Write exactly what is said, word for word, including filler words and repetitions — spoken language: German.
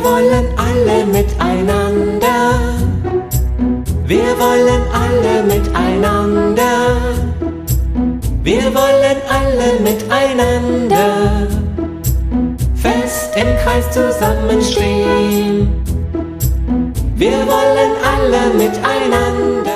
wollen alle miteinander. Wir wollen alle miteinander. Wir wollen alle miteinander. Fest im Kreis zusammenstehen. Wir wollen alle miteinander.